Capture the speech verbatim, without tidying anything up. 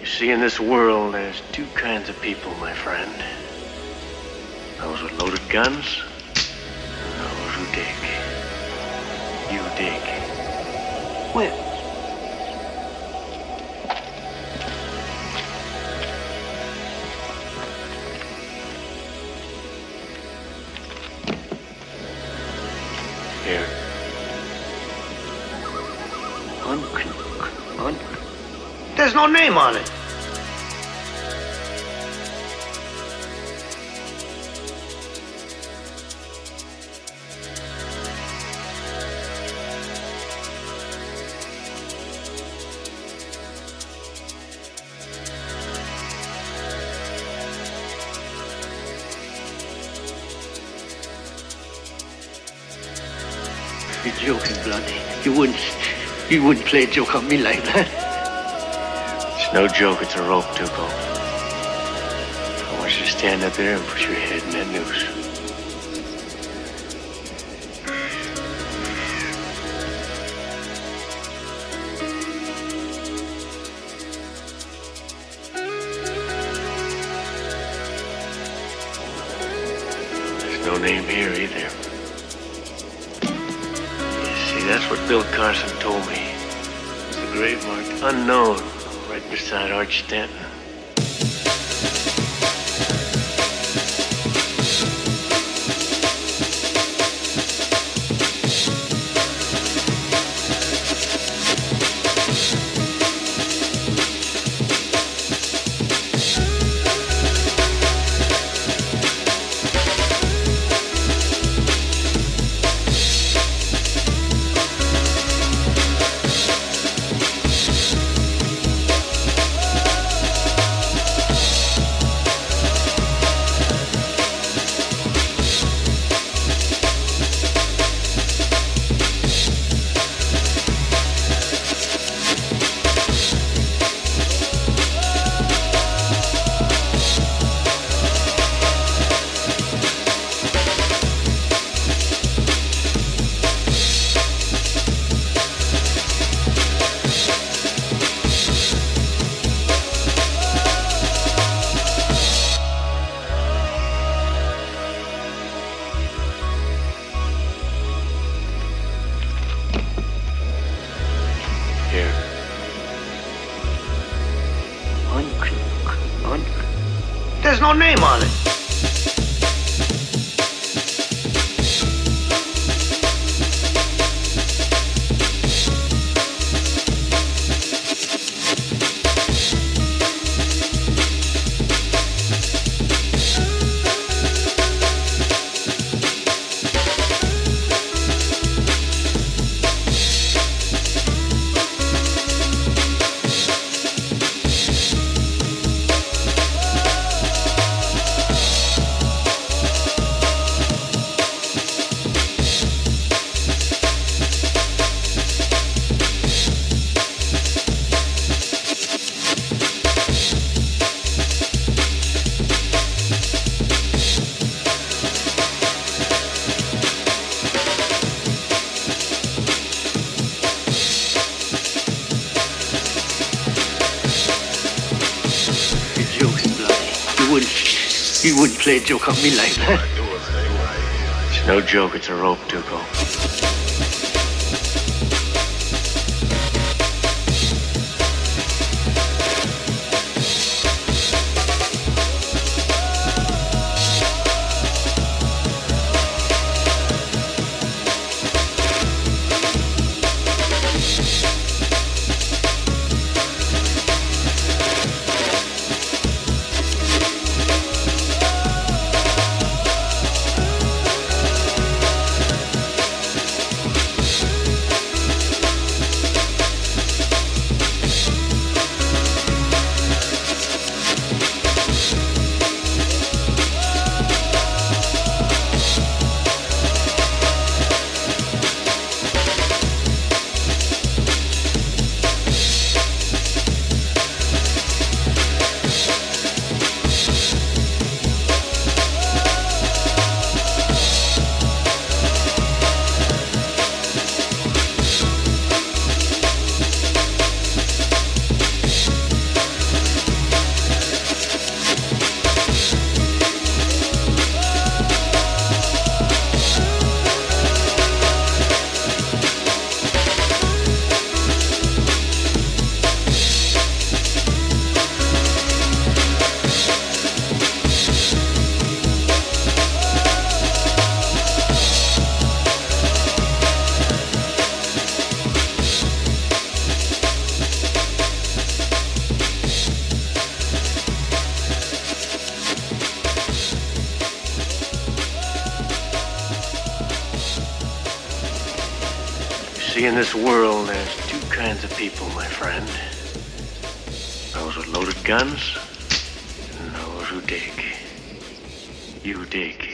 You see, in this world, there's two kinds of people, my friend. Those with loaded guns, and those who dig. You dig. Where? Here. Unknown. Un- There's no name on it. You're joking, Bloody. You wouldn't, you wouldn't play a joke on me like that. It's no joke, it's a rope, Tuco. I want you to stand up there and put your head in that noose. There's no name here either. That's what Bill Carson told me. It's the grave marked unknown right beside Arch Stanton. There's no name on it. You wouldn't play a joke on me like that. It's no joke, it's a rope, Tuco. See, in this world, there's two kinds of people, my friend. Those with loaded guns, and those who dig. You dig.